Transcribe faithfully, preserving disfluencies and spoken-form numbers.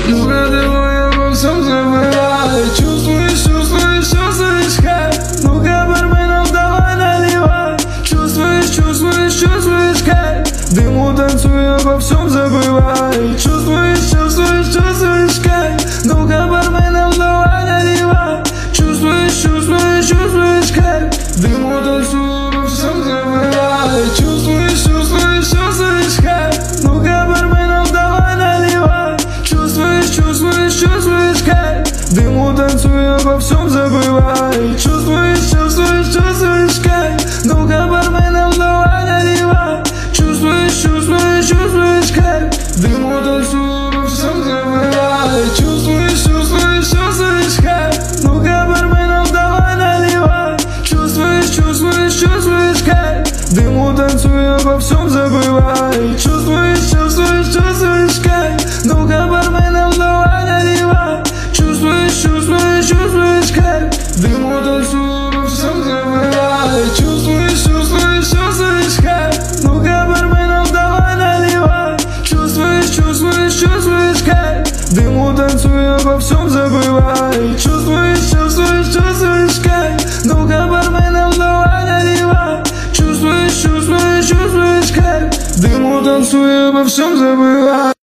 Ну-ка давай обо всем забывай. Чувствуешь, чувствуешь, чувствуешь кайф. Ну-ка, барменов, давай наливай. Чувствуешь, чувствуешь, чувствуешь кайф. Дыму танцуй, обо всем забывай. Чувствуешь, чувствуешь, чувствуешь кайф. Ну-ка, барменов, давай наливай. Чувствуешь, чувствуешь, чувствуешь кайф. Дыму танцуй, обо всем забывай. Чувствуешь, чувствуешь, чувствуешь кайф. Ну-ка, барменов, давай наливай. Чувствуешь, чувствуешь, чувствуешь кайф. Дыму танцуй, обо всем забывай. Чувствуешь, чувствуешь, чувствуешь кайф. Ну-ка, барменов, давай наливай. Чувствуешь, чувствуешь, чувствуешь кайф. Дыму танцуй, обо всем забывай. Чувствуешь, чувствуешь, чувствуешь кайф. Ну-ка, барменов, давай наливай. Чувствуешь, чувствуешь, чувствуешь кайф. Дыму танцуй, обо всем забывай. Чувствуешь, чувствуешь, чувствуешь кайф. Ну-ка, барменов, давай наливай. Чувствуешь, чувствуешь, чувствуешь кайф. Дыму танцуй, обо всем забывай. Чувствуешь, чувствуешь, чувствуешь кайф. Ну-ка, барменов, давай наливай. Чувствуешь, чувствуешь, чувствуешь кайф. Дыму танцуй, обо всем забывай. Чувствуешь, чувствуешь, чувствуешь кайф. Ну-ка, барменов, давай наливай. Чувствуешь, чувствуешь, чувствуешь кайф. Дыму танцуй, обо всем забывай.